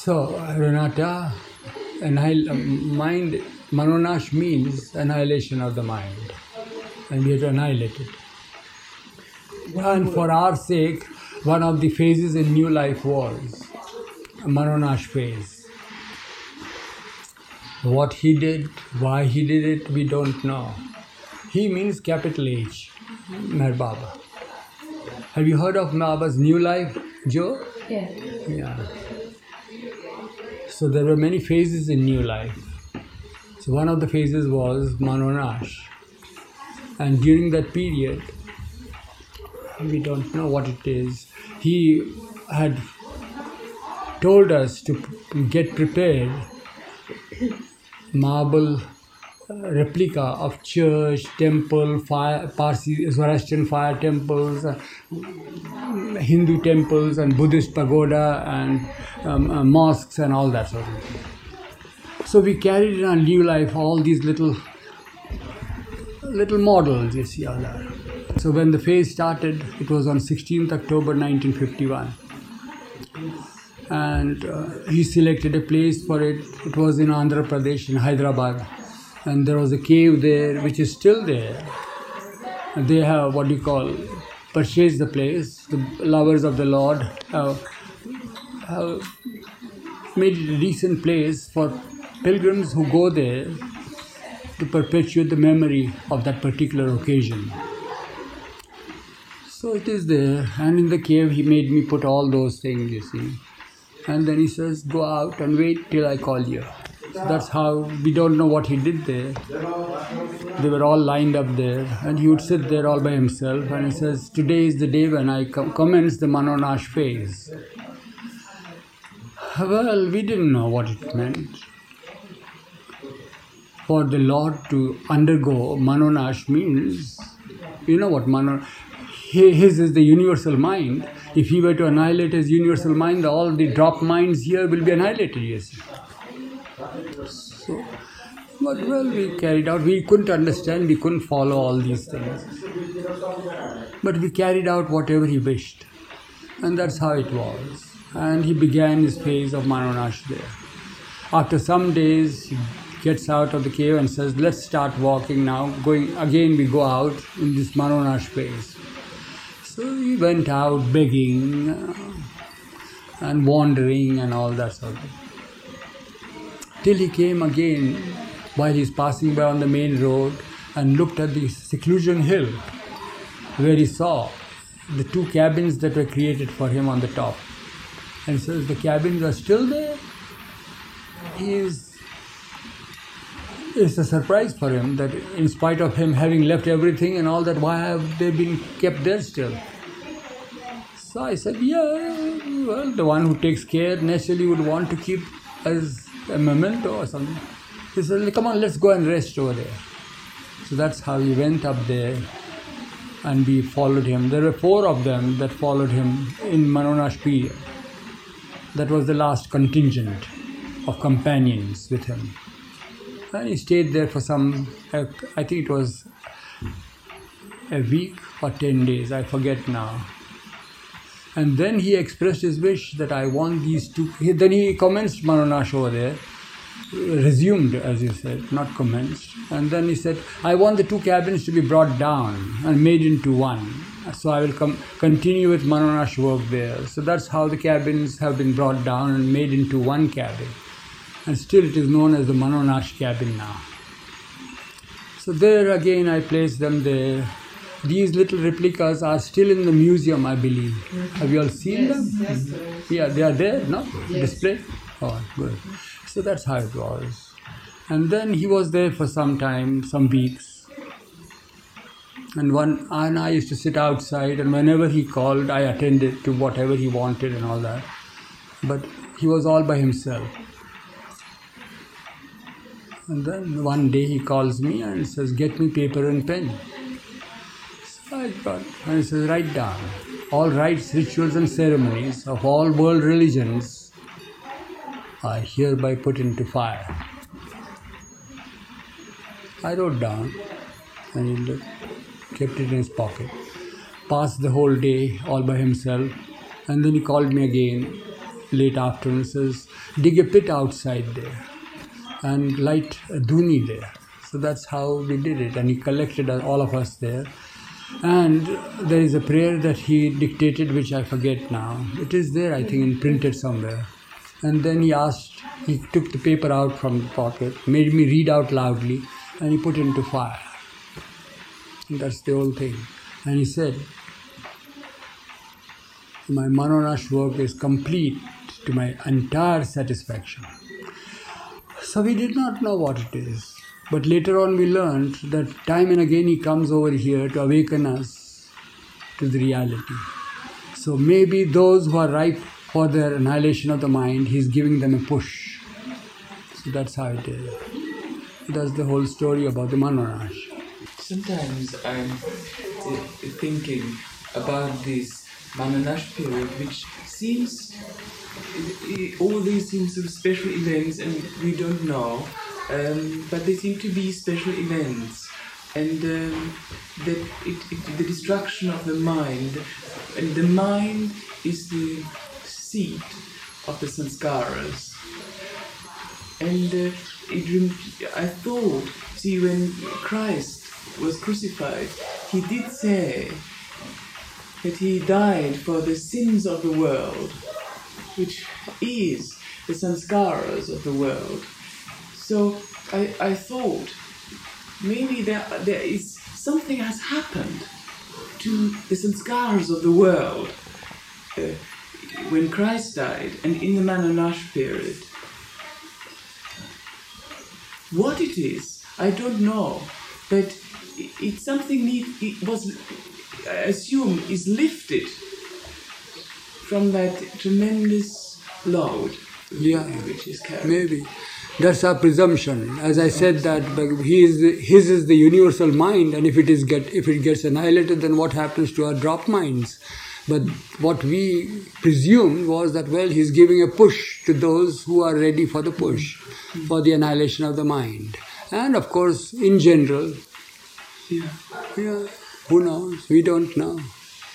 So, Renata, mind, Manonash means annihilation of the mind, and we have to annihilate it. And for our sake, one of the phases in New Life was a Manonash phase. What he did, why he did it, we don't know. He means capital H, Meher Baba. Have you heard of Baba's New Life, Joe? Yeah. Yeah. So there were many phases in New Life. So one of the phases was Manonash. And during that period, we don't know what it is, he had told us to get prepared marble replica of church, temple, fire, Parsi, Zoroastrian fire temples, Hindu temples and Buddhist pagoda and mosques and all that sort of thing. So we carried in our New Life all these little models, you see all that. So when the phase started, it was on 16th October 1951. And he selected a place for it. It was in Andhra Pradesh, in Hyderabad. And there was a cave there, which is still there. And they have, purchased the place. The lovers of the Lord have made it a decent place for pilgrims who go there to perpetuate the memory of that particular occasion. So it is there, and in the cave he made me put all those things, you see. And then he says, go out and wait till I call you. So that's how, we don't know what he did there. They were all lined up there, and he would sit there all by himself, and he says, today is the day when I commence the Manonash phase. Well, we didn't know what it meant. For the Lord to undergo Manonash means, you know what his is the universal mind. If he were to annihilate his universal mind, all the drop minds here will be annihilated, you see. So, but well, we carried out, we couldn't understand, we couldn't follow all these things. But we carried out whatever he wished. And that's how it was. And he began his phase of Manonash there. After some days, he gets out of the cave and says, let's start walking now. We go out in this Manonash phase. So he went out begging and wandering and all that sort of thing. Till he came again while he's passing by on the main road and looked at the seclusion hill where he saw the 2 cabins that were created for him on the top. And says, the cabins are still there. It's a surprise for him that in spite of him having left everything and all that, why have they been kept there still? So I said, well, the one who takes care naturally would want to keep as a memento or something. He said, come on, let's go and rest over there. So that's how he went up there and we followed him. There were 4 of them that followed him in Manonash period. That was the last contingent of companions with him. And he stayed there for I think it was a week or 10 days, I forget now. And then he expressed his wish that I want these 2. Then he commenced Manonash over there, resumed, as you said, not commenced. And then he said, I want the 2 cabins to be brought down and made into one. So I will continue with Manonash work there. So that's how the cabins have been brought down and made into one cabin. And still it is known as the Manonash cabin now. So there again I placed them there. These little replicas are still in the museum, I believe. Mm-hmm. Have you all seen them? Yes, sir. Yeah, they are there, no? Yes. Displayed? Oh, good. So that's how it was. And then he was there for some time, some weeks. And I used to sit outside, and whenever he called, I attended to whatever he wanted and all that. But he was all by himself. And then one day he calls me and says, get me paper and pen. So I got, and he says, write down all rites, rituals and ceremonies of all world religions are hereby put into fire. I wrote down and he kept it in his pocket. Passed the whole day all by himself, and then he called me again late afternoon, says, dig a pit outside there and light a dhuni there. So that's how we did it. And he collected all of us there. And there is a prayer that he dictated, which I forget now. It is there, I think, printed somewhere. And then he took the paper out from the pocket, made me read out loudly, and he put it into fire. And that's the whole thing. And he said, my Manonash work is complete to my entire satisfaction. So we did not know what it is. But later on we learned that time and again he comes over here to awaken us to the reality. So maybe those who are ripe for their annihilation of the mind, he's giving them a push. So that's how it is. That's the whole story about the Manonash. Sometimes I'm thinking about this Manonash period, which seems, all these seem sort of special events and we don't know, but they seem to be special events. And that the destruction of the mind, and the mind is the seat of the sanskaras. And I thought, see, when Christ was crucified, he did say that he died for the sins of the world, which is the sanskaras of the world. So I thought maybe there is something has happened to the sanskaras of the world when Christ died and in the Manonash period. What it is, I don't know, but it's something it was, I assume, is lifted from that tremendous load which is carried. Maybe. That's our presumption. As I said, that his is the universal mind, and if it gets annihilated, then what happens to our drop minds? But what we presumed was that, well, he's giving a push to those who are ready for the push, for the annihilation of the mind. And of course, in general, who knows? We don't know.